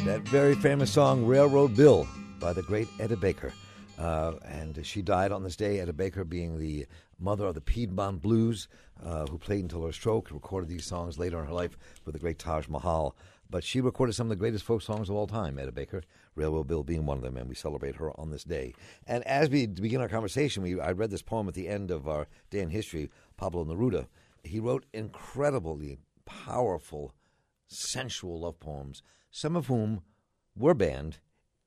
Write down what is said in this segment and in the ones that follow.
That very famous song, Railroad Bill, by the great Etta Baker. And she died on this day, Etta Baker being the mother of the Piedmont Blues, who played until her stroke, recorded these songs later in her life with the great Taj Mahal. But she recorded some of the greatest folk songs of all time, Etta Baker, Railroad Bill being one of them, and we celebrate her on this day. And as we begin our conversation, I read this poem at the end of our Day in History, Pablo Neruda. He wrote incredibly powerful, sensual love poems, some of whom were banned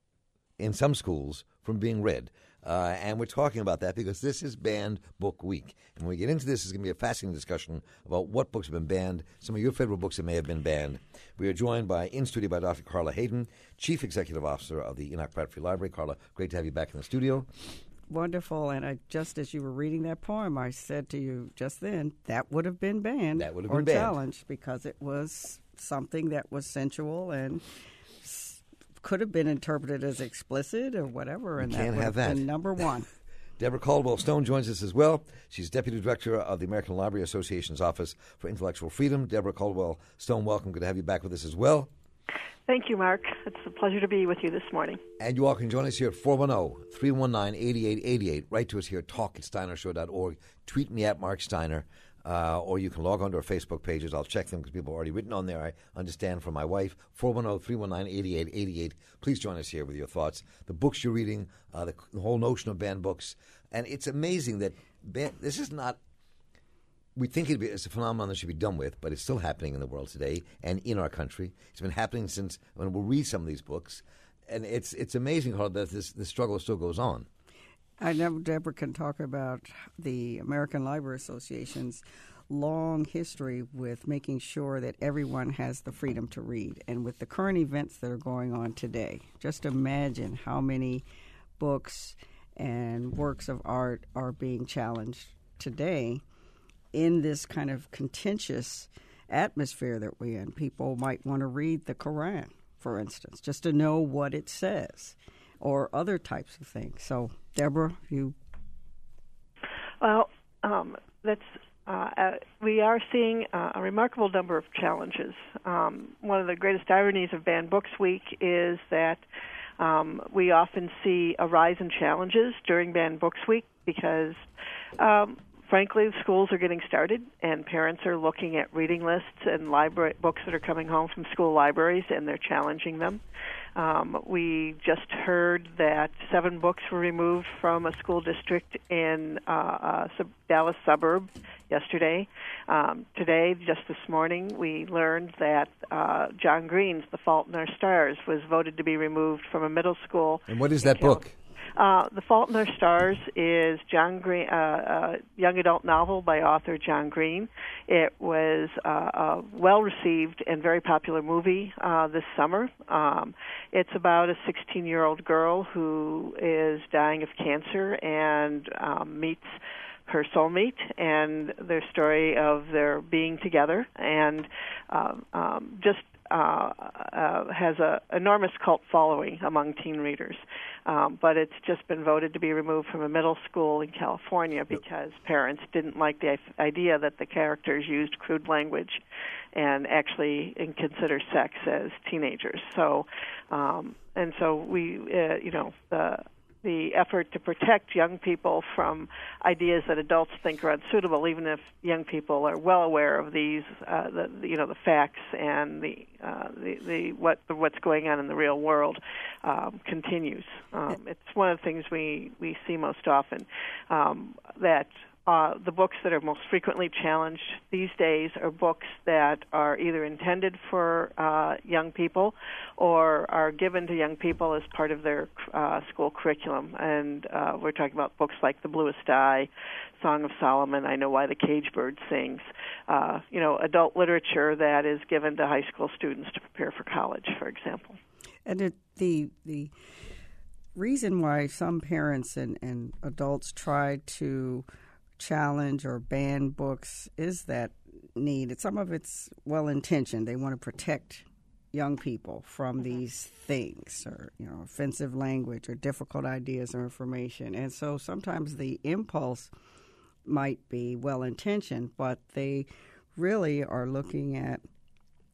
in some schools from being read. And we're talking about that because this is Banned Book Week. And when we get into this, it's going to be a fascinating discussion about what books have been banned, some of your favorite books that may have been banned. We are joined in studio by Dr. Carla Hayden, Chief Executive Officer of the Enoch Pratt Free Library. Carla, great to have you back in the studio. Wonderful. And just as you were reading that poem, I said to you just then, that would have been banned. That would have been banned. Challenged because it was something that was sensual and could have been interpreted as explicit or whatever, and that would have been number one. Deborah Caldwell Stone joins us as well. She's Deputy Director of the American Library Association's Office for Intellectual Freedom. Deborah Caldwell Stone, welcome. Good to have you back with us as well. Thank you, Mark. It's a pleasure to be with you this morning. And you all can join us here at 410-319-8888. Write to us here at talk@steinershow.org. Tweet me at Mark Steiner. Or you can log on to our Facebook pages. I'll check them because people have already written on there, I understand, from my wife. 410-319-8888. Please join us here with your thoughts. The books you're reading, the whole notion of banned books. And it's amazing that this is not, we think it's a phenomenon that should be done with, but it's still happening in the world today and in our country. It's been happening since when we'll read some of these books. And it's amazing how that this struggle still goes on. I know Deborah can talk about the American Library Association's long history with making sure that everyone has the freedom to read. And with the current events that are going on today, just imagine how many books and works of art are being challenged today in this kind of contentious atmosphere that we're in. People might want to read the Quran, for instance, just to know what it says, or other types of things. So, Deborah, you... Well, we are seeing a remarkable number of challenges. One of the greatest ironies of Banned Books Week is that we often see a rise in challenges during Banned Books Week because, frankly, schools are getting started and parents are looking at reading lists and library books that are coming home from school libraries, and they're challenging them. We just heard that 7 books were removed from a school district in a Dallas suburb yesterday. Today, just this morning, we learned that John Green's The Fault in Our Stars was voted to be removed from a middle school. And what is that book? The Fault in Our Stars is John Green, a young adult novel by author John Green. It was a well-received and very popular movie this summer. It's about a 16-year-old girl who is dying of cancer and meets her soulmate and their story of their being together, and has an enormous cult following among teen readers. But it's just been voted to be removed from a middle school in California because parents didn't like the idea that the characters used crude language and actually consider sex as teenagers. So, and so we, the effort to protect young people from ideas that adults think are unsuitable, even if young people are well aware of these, the facts and what's going on in the real world, continues. It's one of the things we see most often, that the books that are most frequently challenged these days are books that are either intended for young people or are given to young people as part of their school curriculum. And we're talking about books like The Bluest Eye, Song of Solomon, I Know Why the Cage Bird Sings, adult literature that is given to high school students to prepare for college, for example. And the reason why some parents and adults try to challenge or ban books is that need. Some of it's well-intentioned. They want to protect young people from these things or, offensive language or difficult ideas or information. And so sometimes the impulse might be well-intentioned, but they really are looking at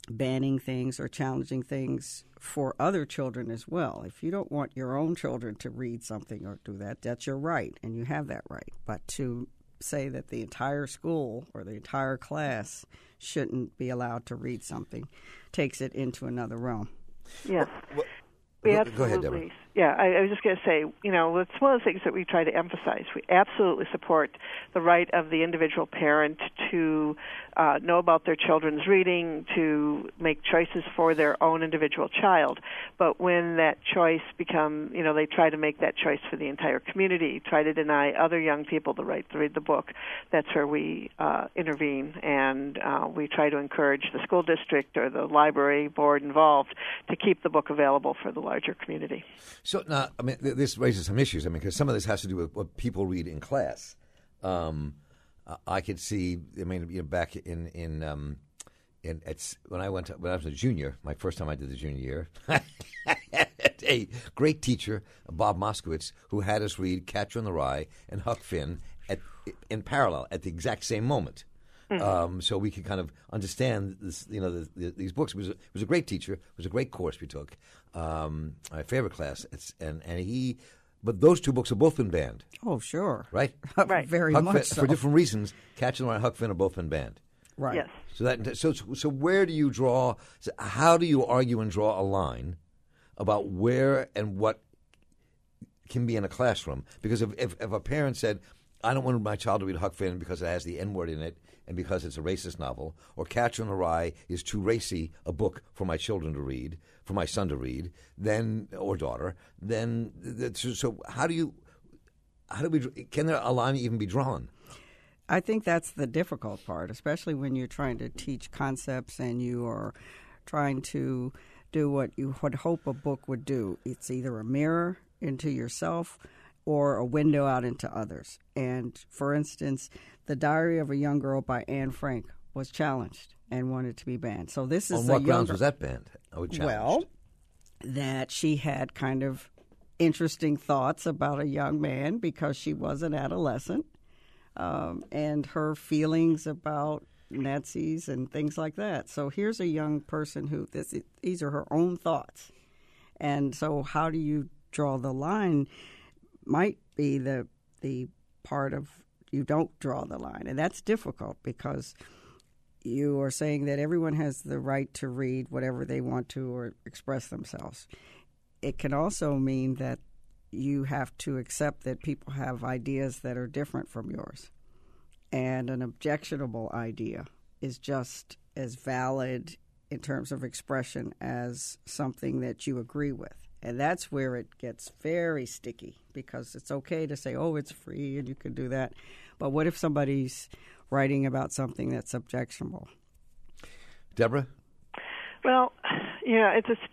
banning things or challenging things for other children as well. If you don't want your own children to read something or do that, that's your right, and you have that right. But to say that the entire school or the entire class shouldn't be allowed to read something takes it into another realm. Yes. Go ahead, Deborah. Yeah, I was just going to say, it's one of the things that we try to emphasize. We absolutely support the right of the individual parent to know about their children's reading, to make choices for their own individual child. But when that choice they try to make that choice for the entire community, try to deny other young people the right to read the book, that's where we intervene, and we try to encourage the school district or the library board involved to keep the book available for the larger community. So now, this raises some issues. Because some of this has to do with what people read in class. I could see. Back when I was a junior, my first time I did the junior year, a great teacher, Bob Moskowitz, who had us read Catcher in the Rye and Huck Finn in parallel at the exact same moment. So we could kind of understand this, these books. It was a great teacher. It was a great course we took. My favorite class. But those two books have both been banned. Oh, sure. Right? Right. Very Huck much Finn, so. For different reasons, Catcher in the Rye and Huck Finn have both been banned. Right. Yes. So where do you draw? How do you argue and draw a line about where and what can be in a classroom? Because if a parent said, I don't want my child to read Huck Finn because it has the N-word in it and because it's a racist novel, or Catcher in the Rye is too racy a book for my children to read, for my son to read, then or daughter, then so can there a line even be drawn? I think that's the difficult part, especially when you're trying to teach concepts and you are trying to do what you would hope a book would do. It's either a mirror into yourself or a window out into others. And, for instance, The Diary of a Young Girl by Anne Frank was challenged and wanted to be banned. So this is on what grounds was that banned? Well, that she had kind of interesting thoughts about a young man because she was an adolescent, and her feelings about Nazis and things like that. So here's a young person who these are her own thoughts. And so how do you draw the line might be the part of you don't draw the line. And that's difficult because you are saying that everyone has the right to read whatever they want to or express themselves. It can also mean that you have to accept that people have ideas that are different from yours. And an objectionable idea is just as valid in terms of expression as something that you agree with. And that's where it gets very sticky because it's okay to say, oh, it's free and you can do that. But what if somebody's writing about something that's objectionable? Deborah? Well, it's just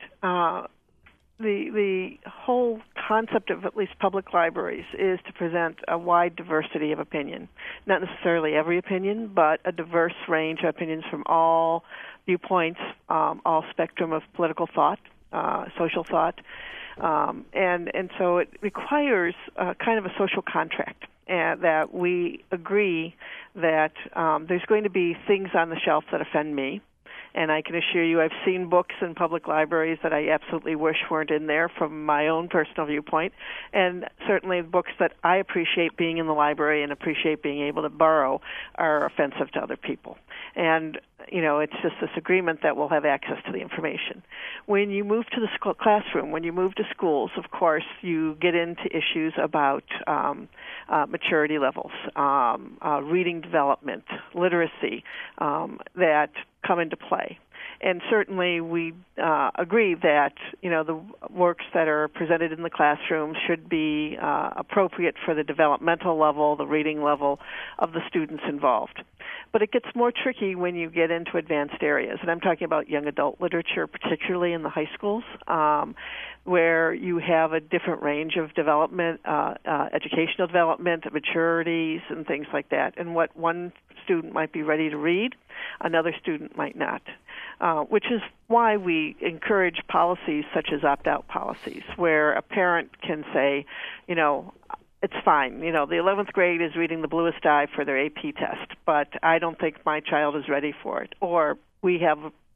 the whole concept of at least public libraries is to present a wide diversity of opinion. Not necessarily every opinion, but a diverse range of opinions from all viewpoints, all spectrum of political thought. Social thought, and so it requires kind of a social contract, and that we agree that there's going to be things on the shelf that offend me, and I can assure you I've seen books in public libraries that I absolutely wish weren't in there from my own personal viewpoint, and certainly books that I appreciate being in the library and appreciate being able to borrow are offensive to other people. And it's just this agreement that we'll have access to the information. When you move to the classroom, when you move to schools, of course, you get into issues about maturity levels, reading development, literacy, that come into play. And certainly we agree that, the works that are presented in the classroom should be appropriate for the developmental level, the reading level of the students involved. But it gets more tricky when you get into advanced areas. And I'm talking about young adult literature, particularly in the high schools, where you have a different range of development, educational development, maturities, and things like that. And what one student might be ready to read, another student might not. Which is why we encourage policies such as opt-out policies, where a parent can say, it's fine. The 11th grade is reading The Bluest Eye for their AP test, but I don't think my child is ready for it. Or we have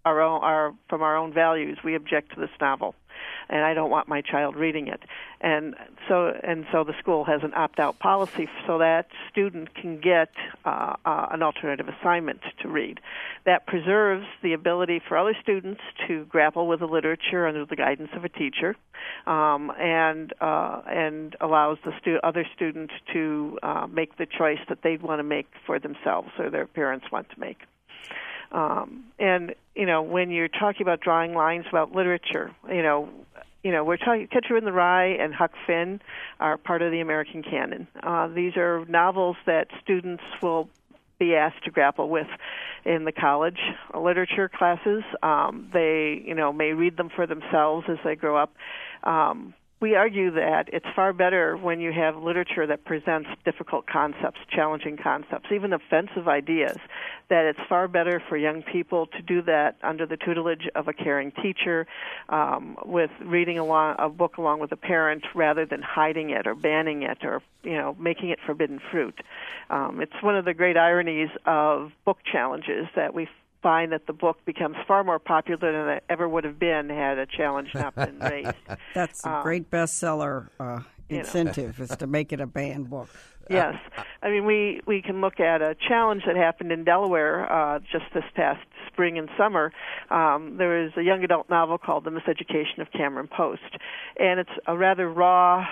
from our own values, we object to this novel, and I don't want my child reading it. And so the school has an opt-out policy so that student can get an alternative assignment to read. That preserves the ability for other students to grapple with the literature under the guidance of a teacher, and allows the other student to make the choice that they want to make for themselves or their parents want to make. And when you're talking about drawing lines about literature, we're talking Catcher in the Rye and Huck Finn are part of the American canon. These are novels that students will be asked to grapple with in the college literature classes. They, may read them for themselves as they grow up. We argue that it's far better when you have literature that presents difficult concepts, challenging concepts, even offensive ideas, that it's far better for young people to do that under the tutelage of a caring teacher, with reading a book along with a parent rather than hiding it or banning it or, making it forbidden fruit. It's one of the great ironies of book challenges that we find that the book becomes far more popular than it ever would have been had a challenge not been raised. That's a great bestseller incentive is to make it a banned book. Yes. I mean, we can look at a challenge that happened in Delaware just this past spring and summer. There was a young adult novel called The Miseducation of Cameron Post, and it's a rather raw,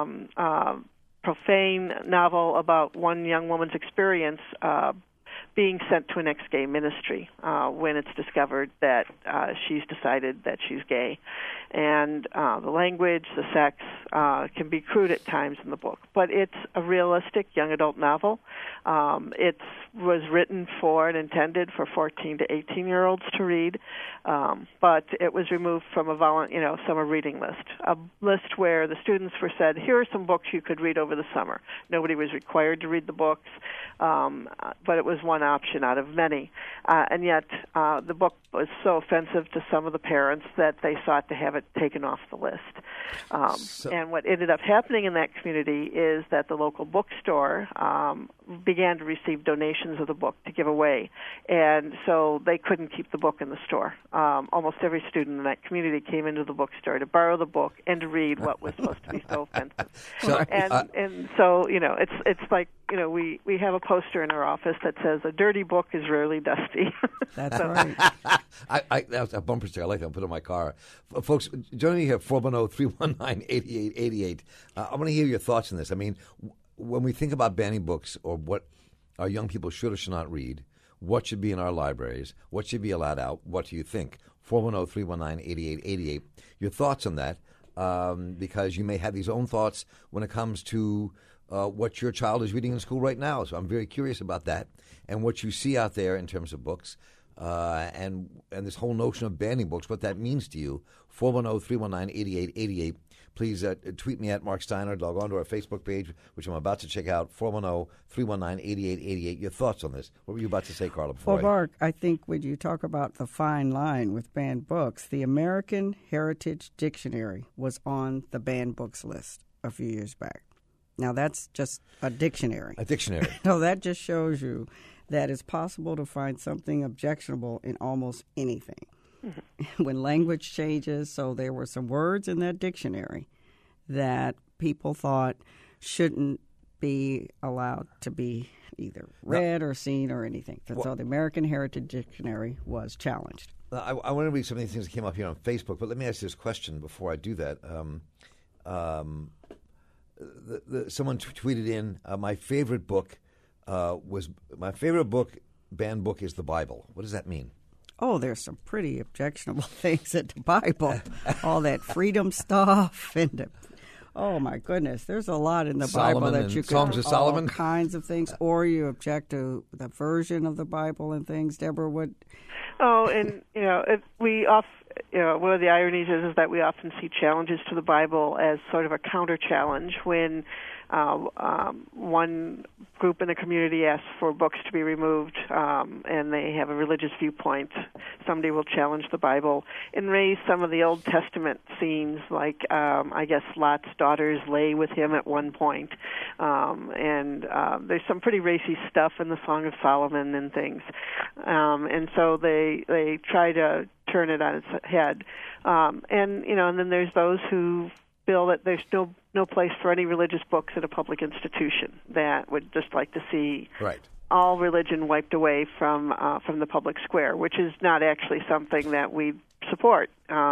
profane novel about one young woman's experience being sent to an ex-gay ministry when it's discovered that she's decided that she's gay. And the language, the sex can be crude at times in the book. But it's a realistic young adult novel. It was written for and intended for 14 to 18-year-olds to read, but it was removed from a summer reading list, a list where the students were said, here are some books you could read over the summer. Nobody was required to read the books, but it was one option out of many. And yet the book was so offensive to some of the parents that they sought to have it taken off the list. And what ended up happening in that community is that the local bookstore began to receive donations of the book to give away. And so they couldn't keep the book in the store. Almost every student in that community came into the bookstore to borrow the book and to read what was supposed to be so offensive. And so, it's like, we have a poster in our office that says a dirty book is rarely dusty. That's right. That's a bumper sticker. I like that. I'll put it in my car. Folks, joining me here, 410-319-8888. I want to hear your thoughts on this. I mean, when we think about banning books or what our young people should or should not read, what should be in our libraries, what should be allowed out, what do you think? 410-319-8888. Your thoughts on that, because you may have these own thoughts when it comes to what your child is reading in school right now. So I'm very curious about that and what you see out there in terms of books and this whole notion of banning books, what that means to you. 410-319-8888. Please tweet me at Mark Steiner. Log on to our Facebook page, which I'm about to check out, 410-319-8888. Your thoughts on this? What were you about to say, Carla? Well, Mark, I think when you talk about the fine line with banned books, the American Heritage Dictionary was on the banned books list a few years back. Now, that's just a dictionary. A dictionary. So that just shows you that it's possible to find something objectionable in almost anything. Mm-hmm. When language changes, so there were some words in that dictionary that people thought shouldn't be allowed to be either read or seen or anything. So the American Heritage Dictionary was challenged. I want to read some of these things that came up here on Facebook, but let me ask you this question before I do that. Someone tweeted in, my favorite book banned book is the Bible. What does that mean? Oh, there's some pretty objectionable things in the Bible. All that freedom stuff and oh my goodness, there's a lot in the Bible that you can Songs of Solomon, all kinds of things, or you object to the version of the Bible and things. Deborah, what? Oh, and one of the ironies is that we often see challenges to the Bible as sort of a counter challenge when one group in the community asks for books to be removed and they have a religious viewpoint. Somebody will challenge the Bible and raise some of the Old Testament scenes, like I guess Lot's daughters lay with him at one point. And there's some pretty racy stuff in the Song of Solomon and things. And so they try to turn it on its head. And then there's those who feel that there's no place for any religious books at a public institution, that would just like to see all religion wiped away from the public square, which is not actually something that we support.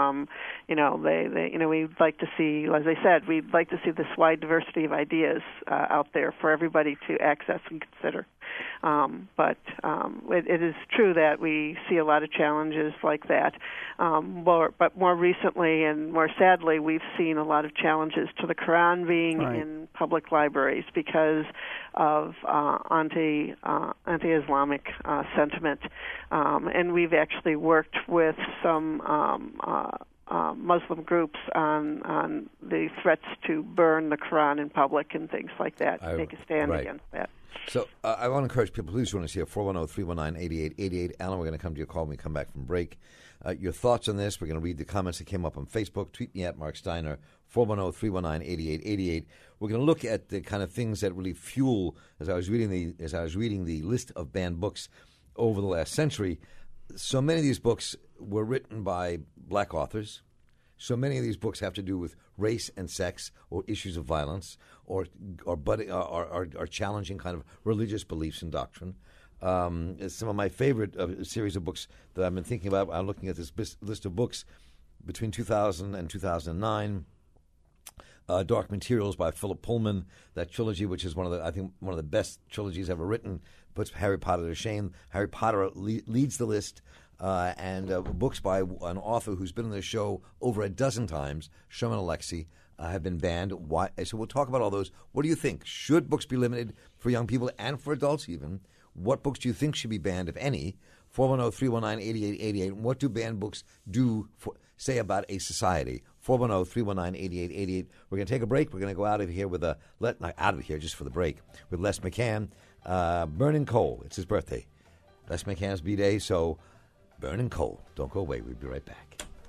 We'd like to see, as I said, we'd like to see this wide diversity of ideas out there for everybody to access and consider. But it is true that we see a lot of challenges like that. But more recently and more sadly, we've seen a lot of challenges to the Quran being in public libraries because of anti-Islamic sentiment. And we've actually worked with some Muslim groups on the threats to burn the Quran in public and things like that, take a stand against that. So I want to encourage people, please join us here, 410-319-8888. Alan, we're going to come to your call when we come back from break. Your thoughts on this, we're going to read the comments that came up on Facebook. Tweet me at Mark Steiner, 410-319-8888. We're going to look at the kind of things that really fuel, as I was reading the list of banned books over the last century. So many of these books were written by black authors. So many of these books have to do with race and sex or issues of violence or challenging kind of religious beliefs and doctrine. Some of my favorite series of books that I've been thinking about, I'm looking at this list of books between 2000 and 2009. Dark Materials by Philip Pullman, that trilogy, which is one of the best trilogies ever written, puts Harry Potter to shame. Harry Potter leads the list, and books by an author who's been on the show over a dozen times, Sherman Alexie, have been banned. Why? So we'll talk about all those. What do you think? Should books be limited for young people and for adults even? What books do you think should be banned, if any? 410-319-8888. And what do banned books say about a society? 410-319-8888. We're going to take a break. We're going to go out of here just for the break, with Les McCann. Burning Coal. It's his birthday. Les McCann's B-Day, so Burning Coal. Don't go away. We'll be right back.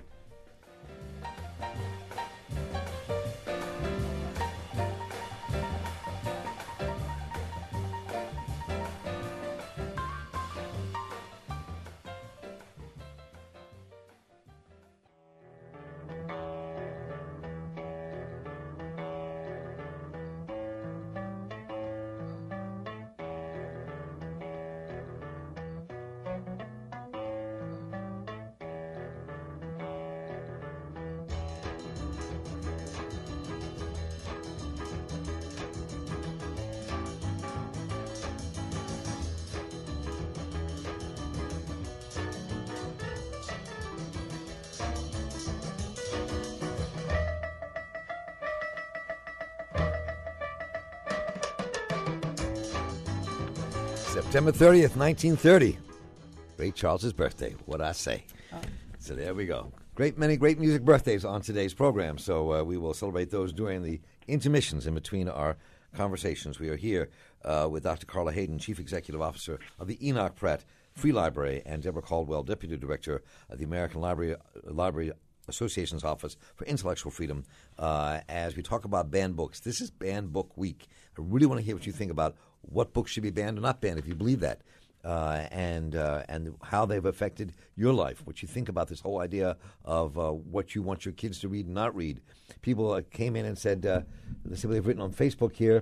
September 30th, 1930. Ray Charles's birthday. What'd I say? So there we go. Many great music birthdays on today's program. So we will celebrate those during the intermissions in between our conversations. We are here with Dr. Carla Hayden, Chief Executive Officer of the Enoch Pratt Free Library, and Deborah Caldwell, Deputy Director of the American Library Association's Office for Intellectual Freedom, as we talk about banned books. This is Banned Book Week. I really want to hear what you think about what books should be banned or not banned, if you believe that, and how they've affected your life, what you think about this whole idea of what you want your kids to read and not read. People came in and said, let's see what they've written on Facebook here.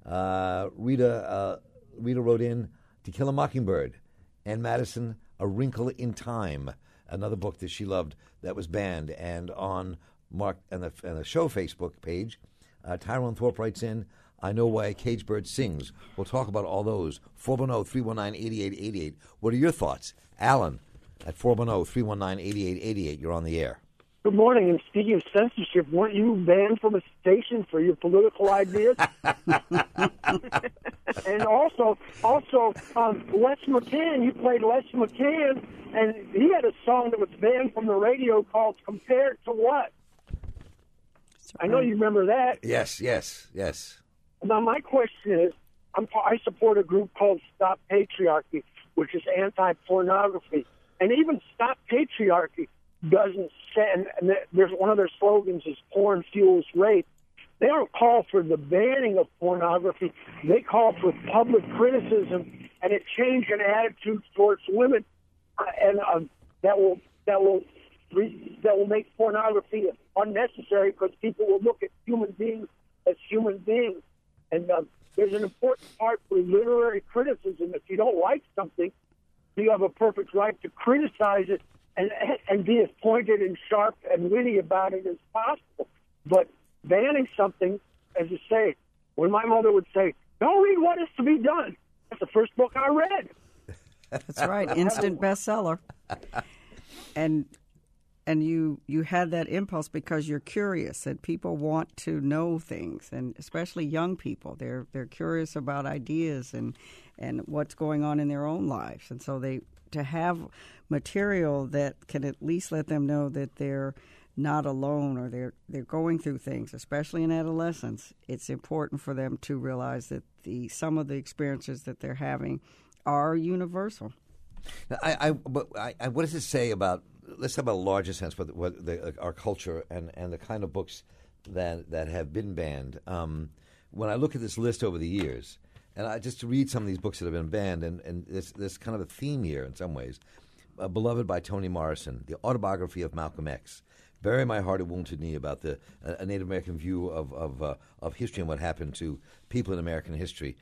Rita wrote in, To Kill a Mockingbird, Ann Madison, A Wrinkle in Time, another book that she loved that was banned. And on Mark and the show Facebook page, Tyrone Thorpe writes in, I Know Why a Caged Bird Sings. We'll talk about all those. 410-319-8888. What are your thoughts? Alan at 410-319-8888. You're on the air. Good morning. And speaking of censorship, weren't you banned from a station for your political ideas? And also, Les McCann, you played Les McCann, and he had a song that was banned from the radio called Compared to What? I know you remember that. Yes. Now, my question is, I support a group called Stop Patriarchy, which is anti-pornography. And even Stop Patriarchy doesn't say, and there's one of their slogans is porn fuels rape. They don't call for the banning of pornography. They call for public criticism and a change in attitudes towards women, and that will make pornography unnecessary because people will look at human beings as human beings. And there's an important part for literary criticism. If you don't like something, you have a perfect right to criticize it and be as pointed and sharp and witty about it as possible. But banning something, as you say, when my mother would say, "Don't read What Is to Be Done," that's the first book I read. That's right, instant bestseller. And you had that impulse because you're curious and people want to know things, and especially young people. They're curious about ideas and what's going on in their own lives. And so to have material that can at least let them know that they're not alone or they're going through things, especially in adolescence, it's important for them to realize that some of the experiences that they're having are universal. Now, what does it say about, let's talk about a larger sense, our culture and the kind of books that have been banned. When I look at this list over the years, and I just to read some of these books that have been banned, and there's kind of a theme here in some ways. Beloved by Toni Morrison, the autobiography of Malcolm X, Bury My Heart at Wounded Knee, about a Native American view of history and what happened to people in American history,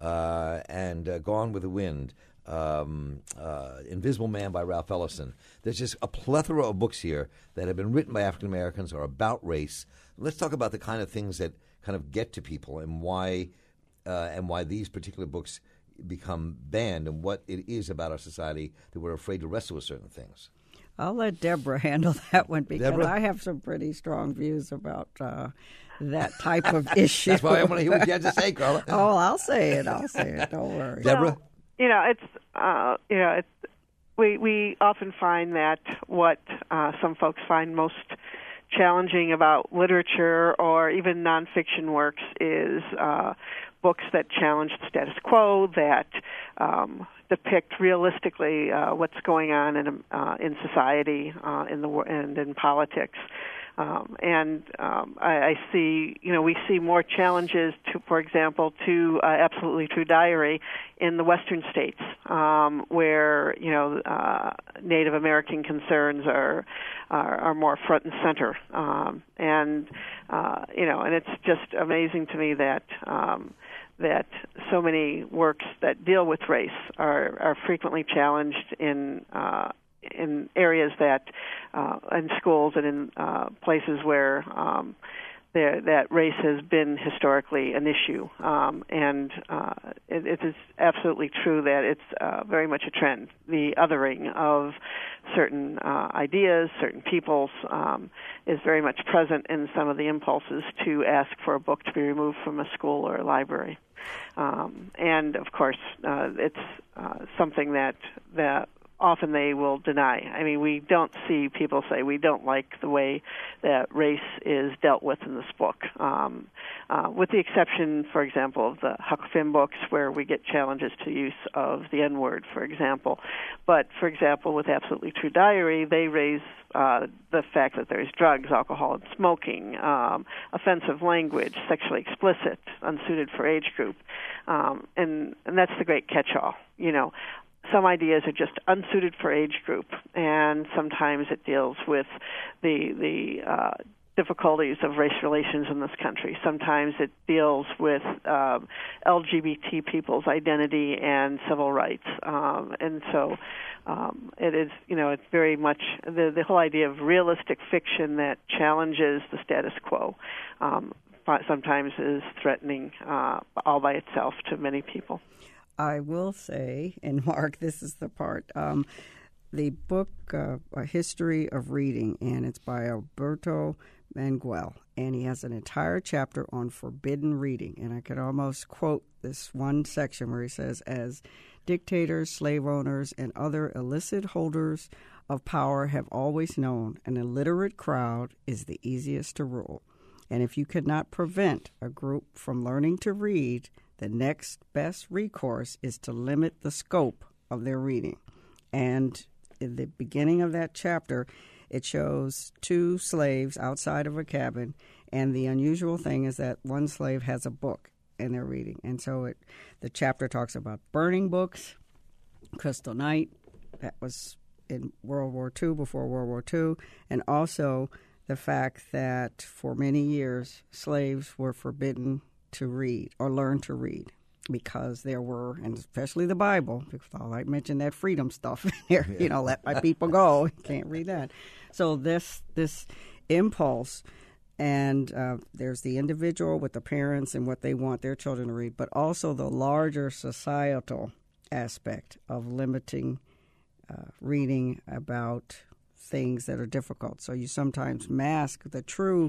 and Gone with the Wind, Invisible Man by Ralph Ellison. There's just a plethora of books here that have been written by African Americans or about race. Let's talk about the kind of things that kind of get to people and why these particular books become banned and what it is about our society that we're afraid to wrestle with certain things. I'll let Deborah handle that one because Deborah? I have some pretty strong views about that type of issue. That's why I want to hear what you have to say, Carla. Oh, I'll say it. Don't worry. Deborah? Well, we often find that what some folks find most challenging about literature or even nonfiction works is books that challenge the status quo, that depict realistically what's going on in society, and in politics. I see, we see more challenges to, for example, to Absolutely True Diary in the Western states, where Native American concerns are more front and center, and it's just amazing to me that so many works that deal with race are frequently challenged in areas that in schools and in places where that race has been historically an issue, and it is absolutely true that it's very much a trend. The othering of certain ideas, certain peoples, is very much present in some of the impulses to ask for a book to be removed from a school or a library. And of course, it's something that often they will deny. I mean, we don't see people say we don't like the way that race is dealt with in this book, with the exception, for example, of the Huck Finn books where we get challenges to use of the N-word, for example. But, for example, with Absolutely True Diary, they raise the fact that there's drugs, alcohol, and smoking, offensive language, sexually explicit, unsuited for age group, and that's the great catch-all, Some ideas are just unsuited for age group, and sometimes it deals with the difficulties of race relations in this country. Sometimes it deals with LGBT people's identity and civil rights, and so it is, it's very much the whole idea of realistic fiction that challenges the status quo. Sometimes is threatening all by itself to many people. I will say, and Mark, this is the part, the book, A History of Reading, and it's by Alberto Manguel, and he has an entire chapter on forbidden reading. And I could almost quote this one section where he says, as dictators, slave owners, and other illicit holders of power have always known, an illiterate crowd is the easiest to rule. And if you could not prevent a group from learning to read, the next best recourse is to limit the scope of their reading. And in the beginning of that chapter, it shows two slaves outside of a cabin, and the unusual thing is that one slave has a book and they're reading. And so the chapter talks about burning books, Crystal Night, that was in World War II, before World War II, and also the fact that for many years slaves were forbidden to read or learn to read, because there were, and especially the Bible, because I mentioned that freedom stuff in there, let my people go, can't read that. So this impulse, and there's the individual with the parents and what they want their children to read, but also the larger societal aspect of limiting reading about things that are difficult. So you sometimes mask the true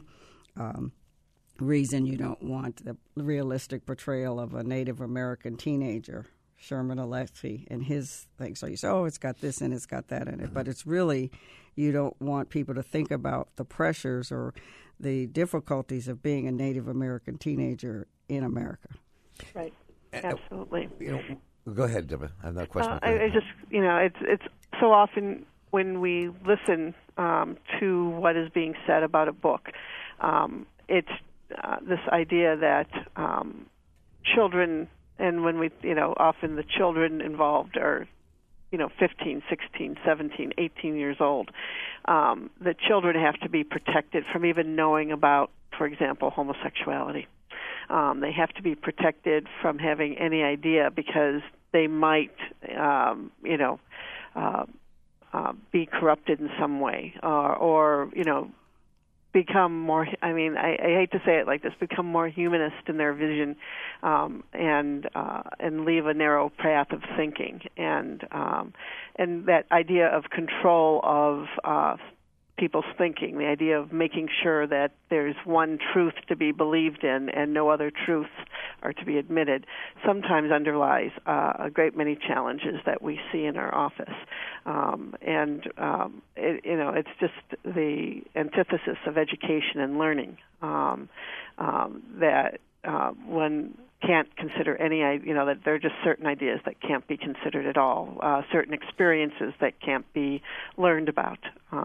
reason you don't want the realistic portrayal of a Native American teenager, Sherman Alexie, and his thing. So you say, oh, it's got this and it's got that in it. But it's really, you don't want people to think about the pressures or the difficulties of being a Native American teenager in America. Right. Absolutely. Go ahead, Deborah. I have that question. I just, it's so often when we listen to what is being said about a book, it's this idea that children, and when we, often the children involved are, 15, 16, 17, 18 years old, the children have to be protected from even knowing about, for example, homosexuality. They have to be protected from having any idea, because they might, be corrupted in some way, or become more, I hate to say it like this, become more humanist in their vision, and leave a narrow path of thinking, and that idea of control of people's thinking, the idea of making sure that there's one truth to be believed in and no other truths are to be admitted, sometimes underlies a great many challenges that we see in our office. It's just the antithesis of education and learning, that one can't consider any, that there are just certain ideas that can't be considered at all, certain experiences that can't be learned about.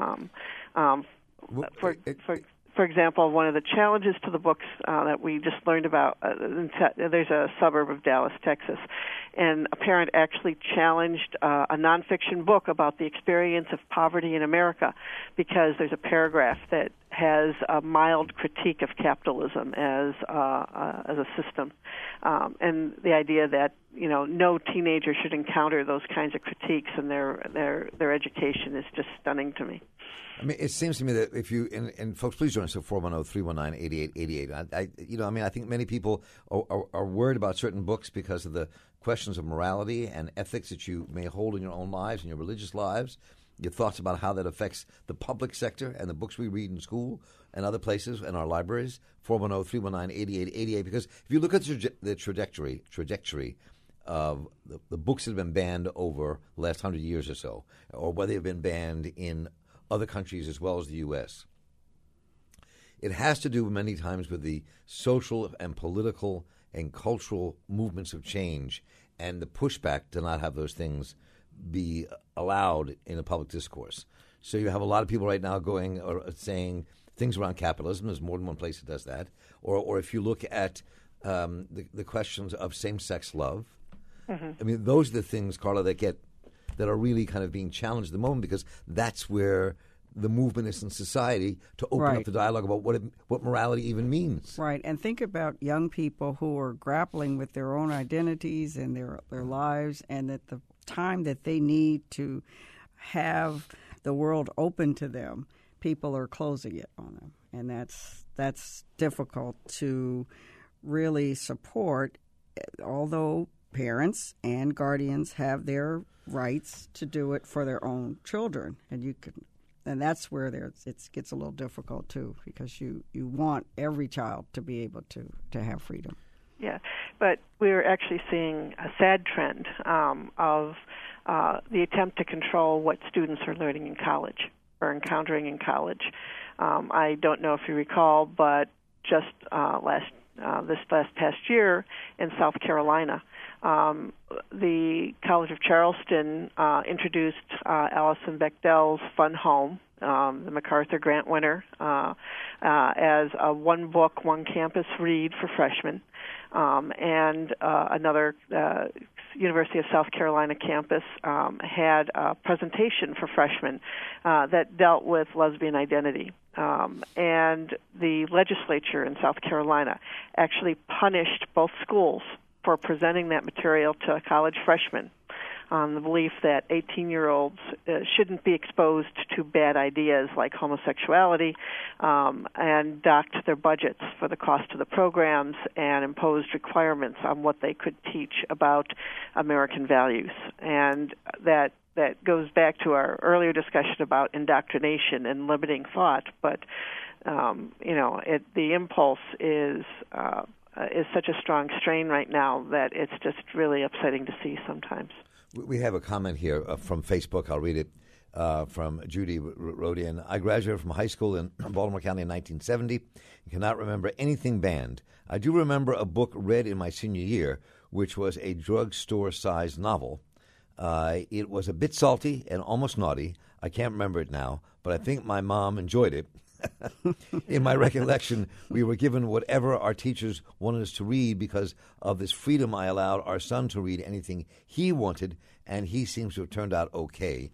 For example, one of the challenges to the books that we just learned about, there's a suburb of Dallas, Texas, and a parent actually challenged a nonfiction book about the experience of poverty in America, because there's a paragraph that has a mild critique of capitalism as a system, and the idea that no teenager should encounter those kinds of critiques in their education is just stunning to me. It seems to me that if you, and folks, please join us at 410-319-8888. I think many people are worried about certain books because of the questions of morality and ethics that you may hold in your own lives and your religious lives, your thoughts about how that affects the public sector and the books we read in school and other places in our libraries, 410-319-8888. Because if you look at the trajectory of the books that have been banned over the last 100 years or so, or whether they've been banned in other countries as well as the U.S., it has to do many times with the social and political and cultural movements of change and the pushback to not have those things be allowed in a public discourse. So you have a lot of people right now going or saying things around capitalism. There's more than one place that does that. Or if you look at the questions of same-sex love, those are the things, Carla, that are really kind of being challenged at the moment, because that's where the movement is in society, to open up the dialogue about what morality even means. Right, and think about young people who are grappling with their own identities and their lives, and at the time that they need to have the world open to them, people are closing it on them, and that's difficult to really support, although parents and guardians have their rights to do it for their own children, and that's where it gets a little difficult too, because you want every child to be able to have freedom. Yeah, but we're actually seeing a sad trend of the attempt to control what students are learning in college or encountering in college. I don't know if you recall, but just this past year in South Carolina, the College of Charleston introduced Alison Bechdel's Fun Home, the MacArthur Grant winner, as a one-book, one-campus read for freshmen. And another University of South Carolina campus had a presentation for freshmen that dealt with lesbian identity. And the legislature in South Carolina actually punished both schools for presenting that material to college freshmen on the belief that 18-year-olds shouldn't be exposed to bad ideas like homosexuality, and docked their budgets for the cost of the programs and imposed requirements on what they could teach about American values. And that goes back to our earlier discussion about indoctrination and limiting thought, but the impulse is such a strong strain right now that it's just really upsetting to see sometimes. We have a comment here from Facebook. I'll read it from Judy wrote in. I graduated from high school in Baltimore County in 1970 and cannot remember anything banned. I do remember a book read in my senior year, which was a drugstore-sized novel. It was a bit salty and almost naughty. I can't remember it now, but I think my mom enjoyed it. In my recollection, we were given whatever our teachers wanted us to read because of this freedom. I allowed our son to read anything he wanted, and he seems to have turned out okay.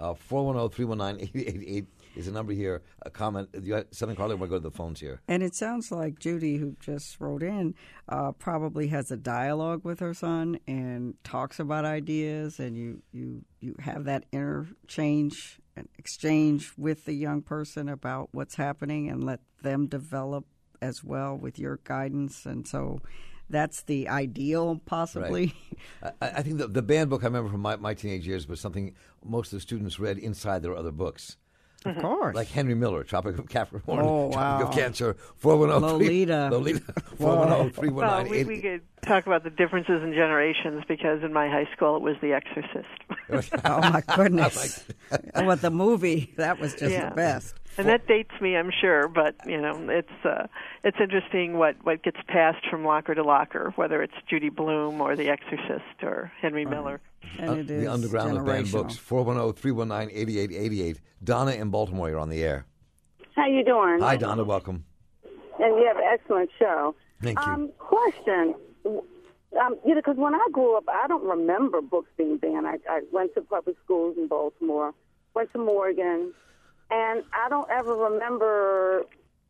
410-319-8888 is a number here. A comment. You got something, Carly? We'll go to the phones here. And it sounds like Judy, who just wrote in, probably has a dialogue with her son and talks about ideas, and you have that interchange and exchange with the young person about what's happening and let them develop as well with your guidance. And so that's the ideal, possibly. Right. I think the banned book I remember from my teenage years was something most of the students read inside their other books. Of course. Like Henry Miller, Tropic of Capricorn, Tropic of Cancer, 410 Lolita. 410-319-8888. We could talk about the differences in generations, because in my high school it was The Exorcist. Oh, my goodness. What the movie, that was just the best. And that dates me, I'm sure, but it's interesting what gets passed from locker to locker, whether it's Judy Blume or The Exorcist or Henry Miller. And it is the underground of banned books. 410-319-8888. Donna in Baltimore, you're on the air. How you doing? Hi, Donna. Welcome. And you have an excellent show. Thank you. Question. Because when I grew up, I don't remember books being banned. I went to public schools in Baltimore, went to Morgan, and I don't ever remember,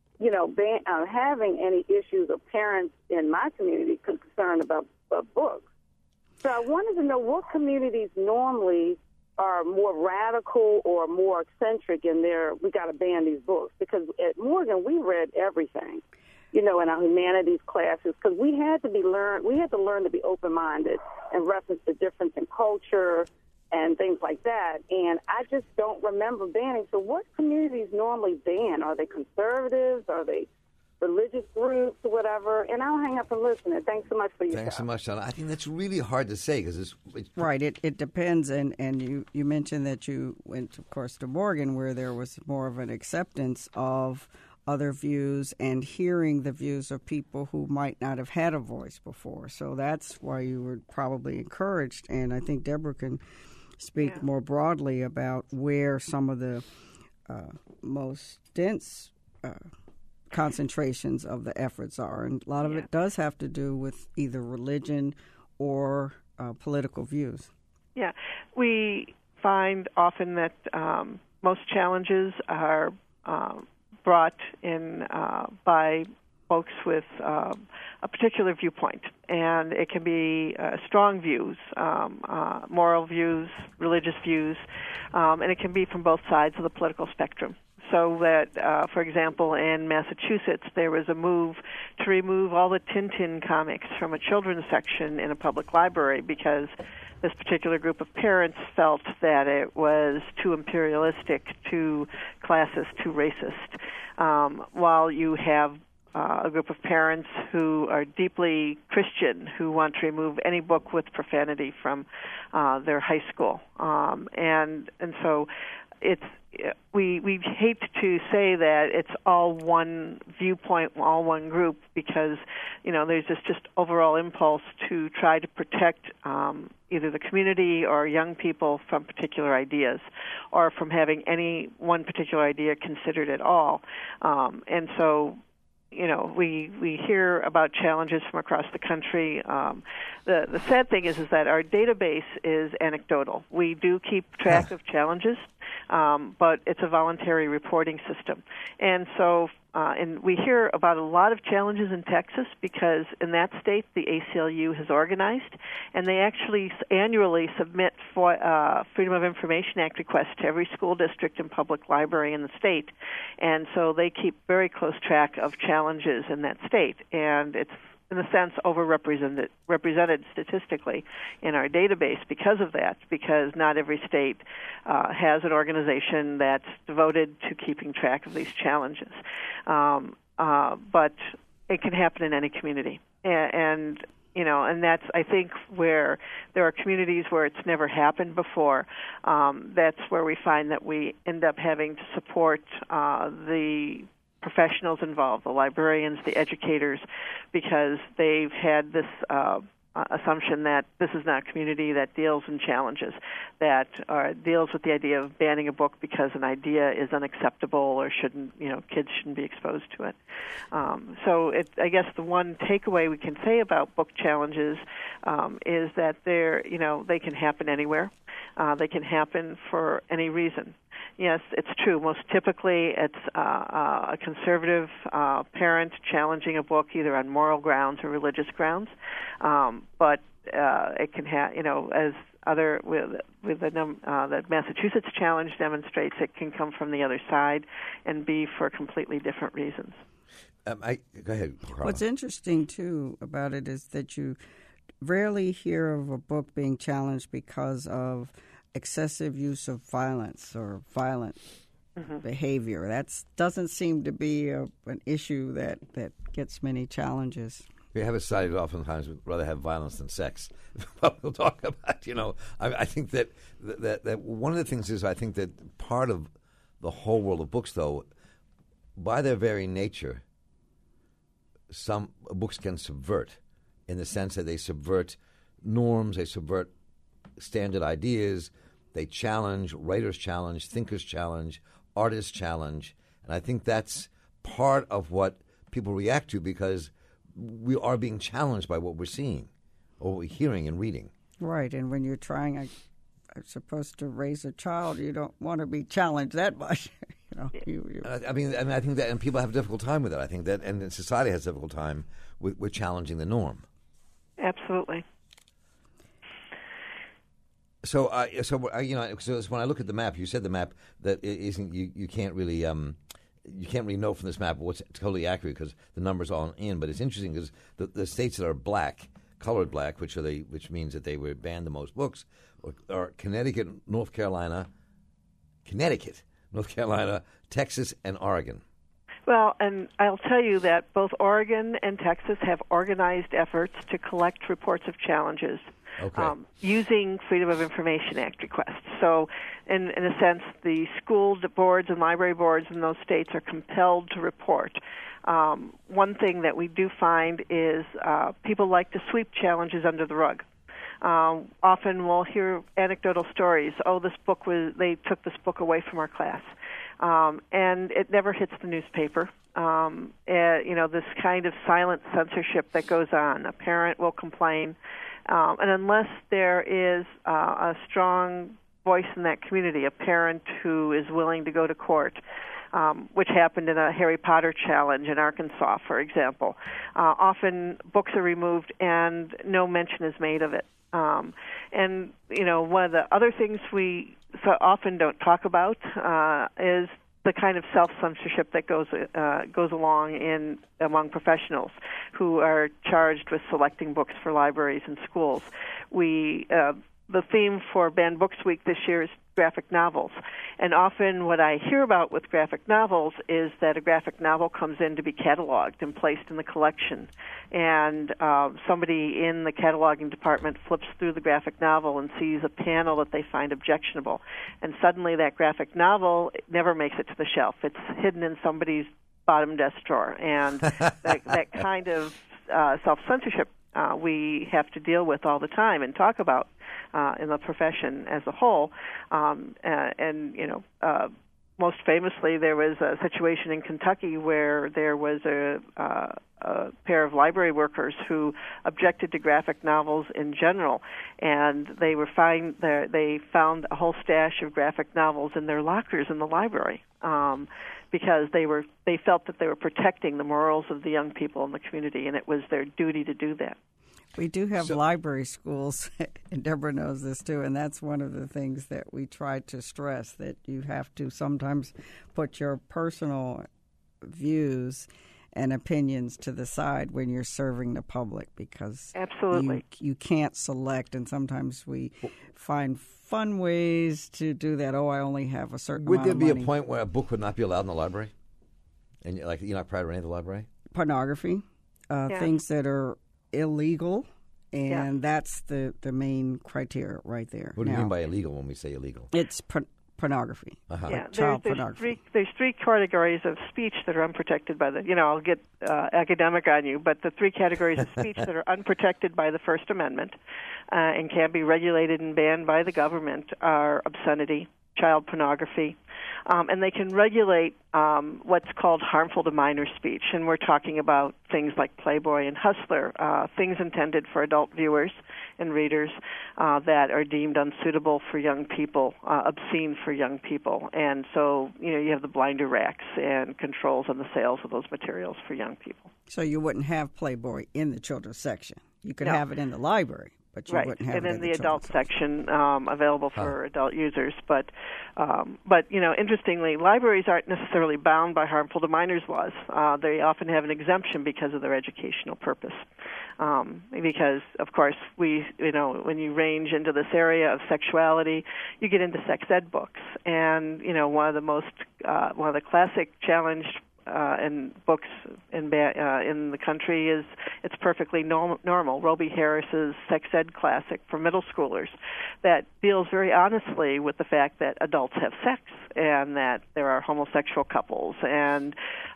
having any issues of parents in my community concerned about books. So I wanted to know what communities normally are more radical or more eccentric in their, we got to ban these books. Because at Morgan, we read everything, in our humanities classes, because we had to learn to be open-minded and reference the difference in culture and things like that. And I just don't remember banning. So what communities normally ban? Are they conservatives? Are they religious groups or whatever? And I'll hang up and listen. And thanks so much for your Thanks show. so much, Donna. I think that's really hard to say because it's right. It depends. And you mentioned that you went, of course, to Morgan, where there was more of an acceptance of other views and hearing the views of people who might not have had a voice before. So that's why you were probably encouraged. And I think Deborah can speak more broadly about where some of the most dense concentrations of the efforts are. And a lot of it does have to do with either religion or political views. Yeah. We find often that most challenges are brought in by folks with a particular viewpoint. And it can be strong views, moral views, religious views, and it can be from both sides of the political spectrum. so that, for example, in Massachusetts, there was a move to remove all the Tintin comics from a children's section in a public library because this particular group of parents felt that it was too imperialistic, too classist, too racist. While you have a group of parents who are deeply Christian who want to remove any book with profanity from their high school, and so we hate to say that it's all one viewpoint, all one group, because there's this just overall impulse to try to protect either the community or young people from particular ideas, or from having any one particular idea considered at all, and so. We hear about challenges from across the country. The sad thing is that our database is anecdotal. We do keep track of challenges, but it's a voluntary reporting system. And so and we hear about a lot of challenges in Texas because in that state the ACLU has organized, and they actually annually submit for Freedom of Information Act requests to every school district and public library in the state. And so they keep very close track of challenges in that state. And it's, in a sense, represented statistically in our database because of that, because not every state has an organization that's devoted to keeping track of these challenges. But it can happen in any community. And that's, I think, where there are communities where it's never happened before. That's where we find that we end up having to support the professionals involved, the librarians, the educators, because they've had this assumption that this is not a community that deals in challenges, that deals with the idea of banning a book because an idea is unacceptable or kids shouldn't be exposed to it. So I guess the one takeaway we can say about book challenges is that they can happen anywhere. They can happen for any reason. Yes, it's true. Most typically, it's a conservative parent challenging a book either on moral grounds or religious grounds. But it can have, as other that Massachusetts challenge demonstrates, it can come from the other side and be for completely different reasons. Go ahead, Carla. What's interesting too about it is that you rarely hear of a book being challenged because of excessive use of violence or violent behavior. That doesn't seem to be an issue that gets many challenges. We have a society that oftentimes would rather have violence than sex. But we'll talk about, I think that one of the things is I think that part of the whole world of books, though, by their very nature, some books can subvert in the sense that they subvert norms, they subvert standard ideas, they challenge, writers challenge, thinkers challenge, artists challenge. And I think that's part of what people react to because we are being challenged by what we're seeing or what we're hearing and reading. Right, and when you're trying, I suppose, to raise a child, you don't want to be challenged that much. I think that, and people have a difficult time with it. I think that, and society has a difficult time with challenging the norm. Absolutely. So when I look at the map, you said the map that isn't you can't really know from this map what's totally accurate because the numbers aren't in. But it's interesting because the states that are black, colored black, which means that they were banned the most books, are Connecticut, North Carolina, Texas, and Oregon. Well, and I'll tell you that both Oregon and Texas have organized efforts to collect reports of challenges using Freedom of Information Act requests. So, in a sense, the school boards and library boards in those states are compelled to report. One thing that we do find is people like to sweep challenges under the rug. Often we'll hear anecdotal stories. They took this book away from our class. And it never hits the newspaper. This kind of silent censorship that goes on. A parent will complain. And unless there is a strong voice in that community, a parent who is willing to go to court, which happened in a Harry Potter challenge in Arkansas, for example, often books are removed and no mention is made of it. And one of the other things we so often don't talk about is the kind of self-censorship that goes along among professionals who are charged with selecting books for libraries and schools. The theme for Banned Books Week this year is graphic novels. And often what I hear about with graphic novels is that a graphic novel comes in to be cataloged and placed in the collection. And somebody in the cataloging department flips through the graphic novel and sees a panel that they find objectionable. And suddenly that graphic novel never makes it to the shelf. It's hidden in somebody's bottom desk drawer. And that kind of self-censorship we have to deal with all the time and talk about in the profession as a whole. Most famously, there was a situation in Kentucky where there was a pair of library workers who objected to graphic novels in general, and they found a whole stash of graphic novels in their lockers in the library. Because they felt that they were protecting the morals of the young people in the community, and it was their duty to do that. We do have library schools, and Deborah knows this too, and that's one of the things that we try to stress, that you have to sometimes put your personal views and opinions to the side when you're serving the public, because absolutely you can't select, and sometimes we find fun ways to do that. I only have a certain amount of money. Would there be a point where a book would not be allowed in the library? And you're not proud of any of the library? Pornography, things that are illegal, and that's the main criteria right there. What do you mean by illegal when we say illegal? It's pornography. Uh-huh. Yeah, child pornography. There's three categories of speech that are unprotected by the, I'll get academic on you, but the three categories of speech that are unprotected by the First Amendment and can be regulated and banned by the government are obscenity, child pornography, and they can regulate what's called harmful to minor speech. And we're talking about things like Playboy and Hustler, things intended for adult viewers and readers that are deemed unsuitable for young people, obscene for young people. And so, you have the blinder racks and controls on the sales of those materials for young people. So you wouldn't have Playboy in the children's section. You could have it in the library, but you wouldn't have it in the and then the adult section available for adult users. But interestingly, libraries aren't necessarily bound by harmful to minors laws. They often have an exemption because of their educational purpose. Because, of course, when you range into this area of sexuality, you get into sex ed books. And, one of the classic challenged in books in the country is It's Perfectly Normal, Roby Harris's sex ed classic for middle schoolers, that deals very honestly with the fact that adults have sex and that there are homosexual couples and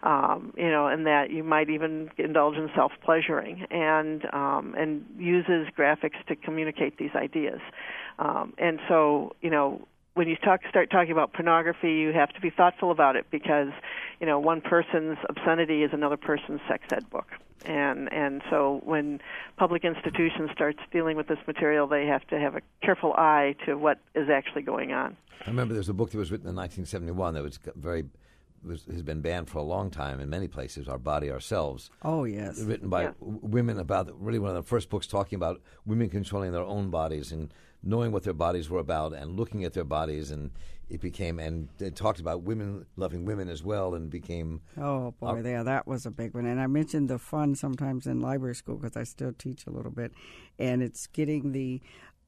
and that you might even indulge in self-pleasuring and uses graphics to communicate these ideas. And so, when you start talking about pornography, you have to be thoughtful about it because, one person's obscenity is another person's sex ed book. And so when public institutions start dealing with this material, they have to have a careful eye to what is actually going on. I remember there was a book that was written in 1971 that has been banned for a long time in many places, Our Body, Ourselves. Oh, yes. Written by women about, really one of the first books talking about women controlling their own bodies and knowing what their bodies were about and looking at their bodies, and it talked about women loving women as well, and became... Oh, boy, that was a big one. And I mentioned the fun sometimes in library school because I still teach a little bit, and it's getting the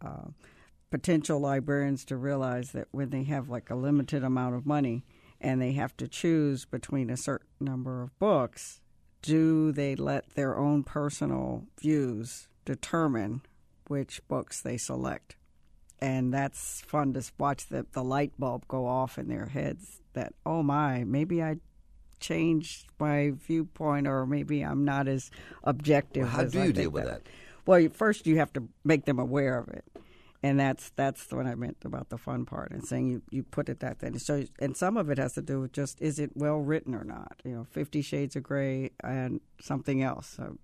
potential librarians to realize that when they have like a limited amount of money and they have to choose between a certain number of books, do they let their own personal views determine which books they select? And that's fun to watch the light bulb go off in their heads that, oh my, maybe I changed my viewpoint, or maybe I'm not as objective. Well, how do you deal with that? Well, first you have to make them aware of it. And that's what I meant about the fun part, and saying you put it that then. So, and some of it has to do with just, is it well written or not? 50 Shades of Grey and something else. So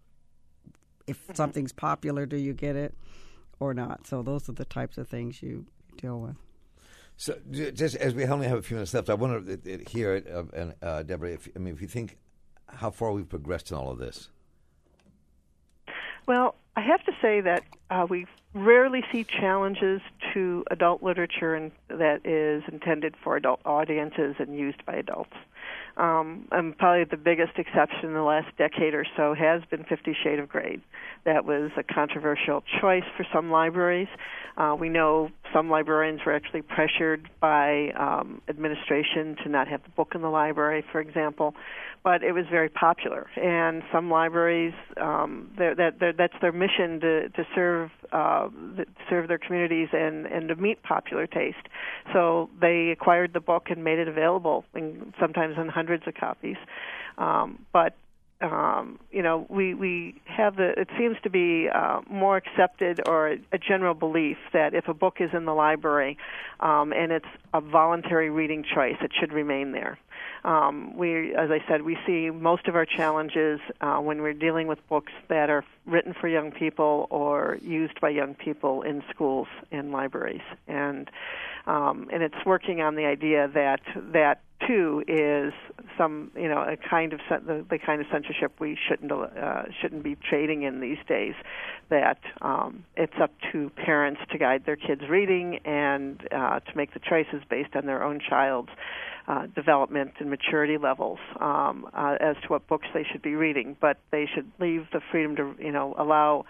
if something's popular, do you get it or not? So those are the types of things you deal with. So just as we only have a few minutes left, I want to hear, Deborah, if you think how far we've progressed in all of this. Well, I have to say that we rarely see challenges to adult literature that is intended for adult audiences and used by adults. And probably the biggest exception in the last decade or so has been 50 Shades of Grey. That was a controversial choice for some libraries. We know some librarians were actually pressured by administration to not have the book in the library, for example. But it was very popular, and some libraries, that's their mission to serve their communities and to meet popular taste. So they acquired the book and made it available, sometimes in hundreds of copies. We have it seems to be more accepted, or a general belief that if a book is in the library and it's a voluntary reading choice, it should remain there. As I said, we see most of our challenges when we're dealing with books that are written for young people or used by young people in schools and libraries, and it's working on the idea that too is a kind of the kind of censorship we shouldn't be trading in these days. That it's up to parents to guide their kids' reading and to make the choices based on their own child's development and maturity levels as to what books they should be reading, but they should leave the freedom to allow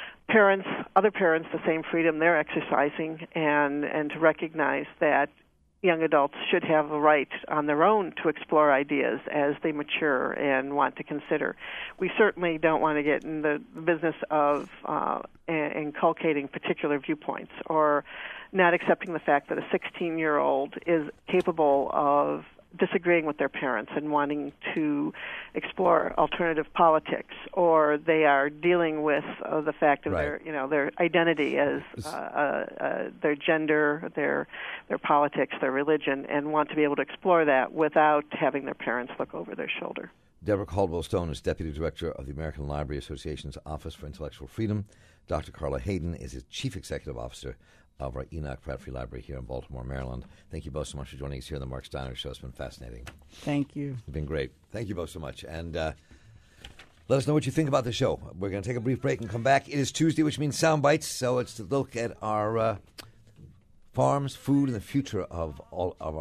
other parents, the same freedom they're exercising, and to recognize that young adults should have a right on their own to explore ideas as they mature and want to consider. We certainly don't want to get in the business of inculcating particular viewpoints or not accepting the fact that a 16-year-old is capable of disagreeing with their parents and wanting to explore alternative politics, or they are dealing with the fact of their identity as their gender, their politics, their religion, and want to be able to explore that without having their parents look over their shoulder. Deborah Caldwell-Stone is Deputy Director of the American Library Association's Office for Intellectual Freedom. Dr. Carla Hayden is its Chief Executive Officer of our Enoch Pratt Free Library here in Baltimore, Maryland. Thank you both so much for joining us here on the Mark Steiner Show. It's been fascinating. Thank you. It's been great. Thank you both so much. And let us know what you think about the show. We're going to take a brief break and come back. It is Tuesday, which means Sound Bites, so it's to look at our farms, food, and the future of all of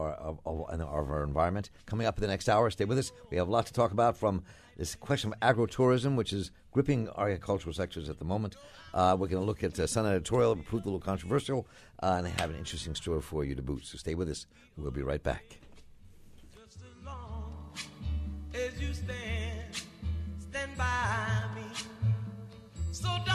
our environment. Coming up in the next hour, stay with us. We have a lot to talk about, from this question of agrotourism, which is gripping our agricultural sectors at the moment. We're going to look at Sun Editorial, proved a little controversial, and I have an interesting story for you to boot. So stay with us. We'll be right back. Just as long as you stand by me. So